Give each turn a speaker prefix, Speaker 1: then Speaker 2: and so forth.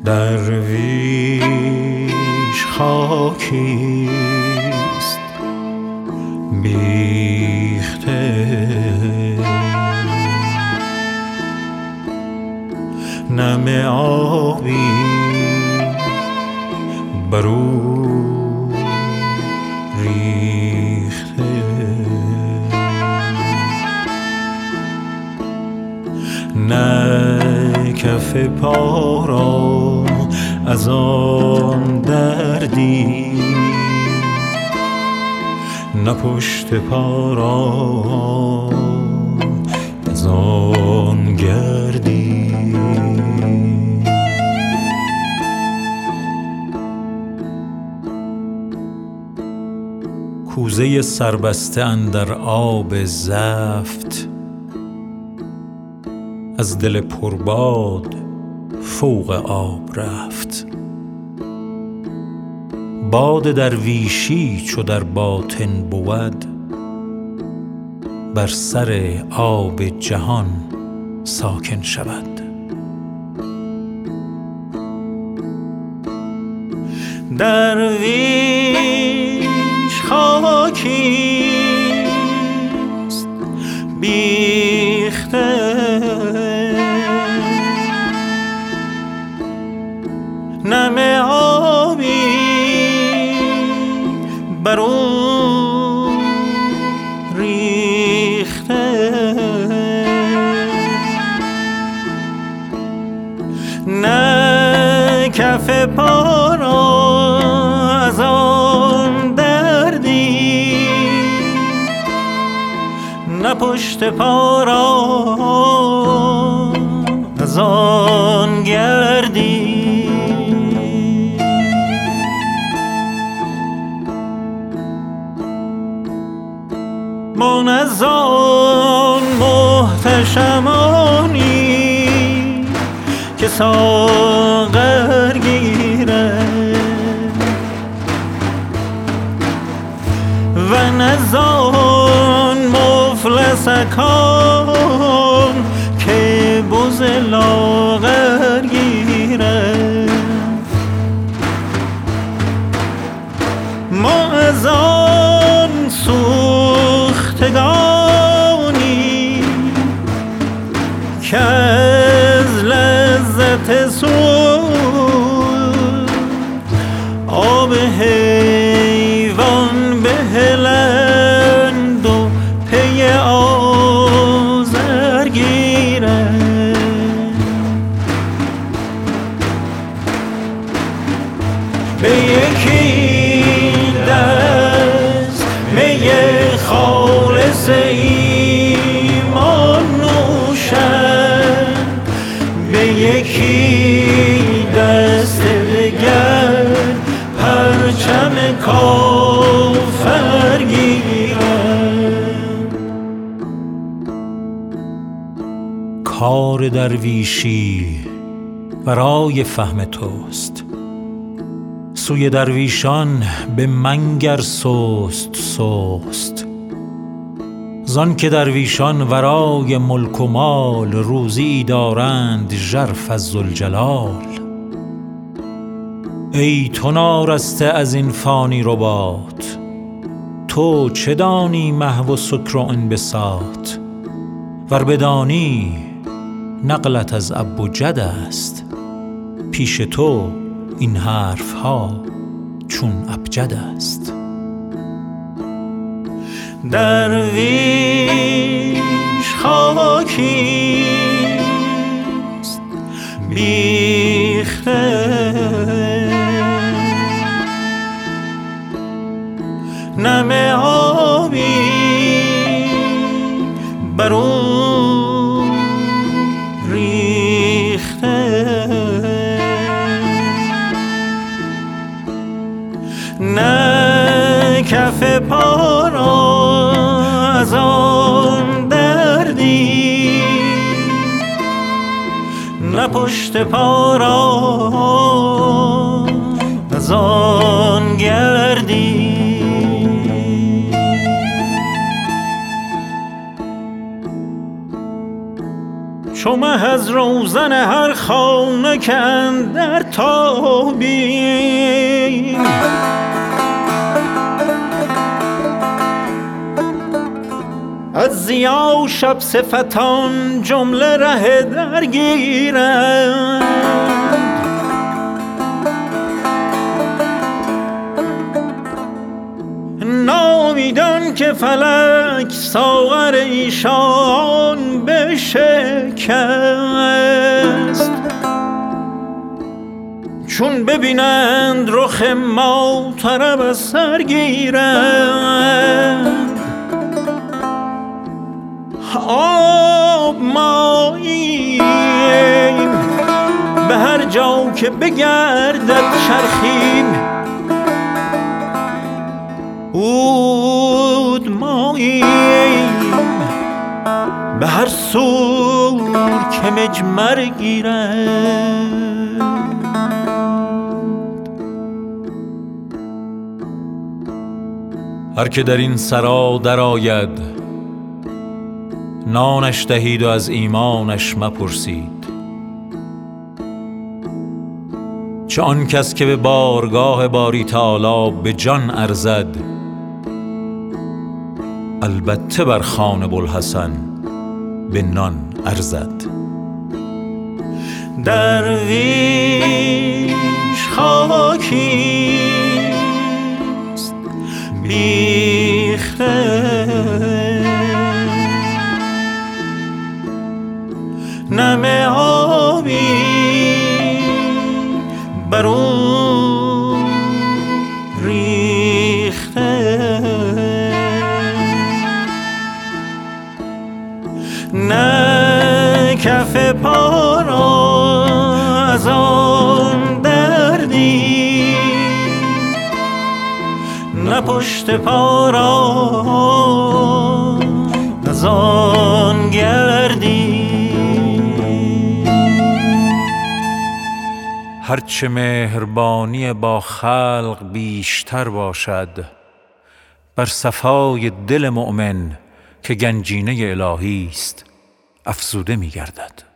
Speaker 1: درویش خاکیست بیخته، نم آبی برو ریخته، نه کف پا را از آن دردی، نه پشت پا را از آن گردی. کوزه سربسته اندر آب زفت، از دل پرباد فوق آب رفت. باد درویشی چو در باطن بود، بر سر آب جهان ساکن شود. درویش خاکیست بیخته، نم آبی بر او ریخته، نه کف پا را از آن دردی، نه پشت پا را از آن گردی. من از آن محتشمانی که ساغر گیره، و از آن مفلسکان که بز لاغر گیره. ما از آن سوختگانی که از لذت سوخت آب حیوان بهلند و پی آذر گیرند. به یکی دست می خالص ایمان نوشند، به یکی دست دگر پرچم کافر گیرند. کار درویشی برای فهم توست، سوی درویشان به منگر سست سست. زان که درویشان ورای ملک و مال، روزی دارند ژرف از ذوالجلال. ای تو نارسته از این فانی رباط، تو چه دانی محو و سکر و انبساط؟ ور بدانی نقلت از اب و جد است، پیش تو این حرف ها چون ابجد است. درویش خاکیست بیخته، نم آبی بر او ریخته، نه کف پا را از آن دردی، نه پشت پا را از آن گردی. چو مه از روزن هر خانه که اندر تابی، از ضیا شب صفتان جمله ره درگیرند. نامیدان که فلک ساغر ایشان بشکست، چون ببینند رخ ما طرب از سر گیرند. آب ماییم به هر جا که بگردد چرخیم، عود ماییم به هر سور که مجمر گیرد. هر که در این سرا درآید نانش دهید و از ایمانش مپرسید. چه آن کس که به بارگاه باری تعالی به جان ارزد، البته بر خوان بوالحسن به نان ارزد. درویش خاکیست بیخته، نم آبی بر او ریخته، نه کف پا را از آن دردی، نه پشت پا را از آن گردی. هرچه مهربانی با خلق بیشتر باشد، بر صفای دل مؤمن که گنجینه الهی است افزوده می گردد.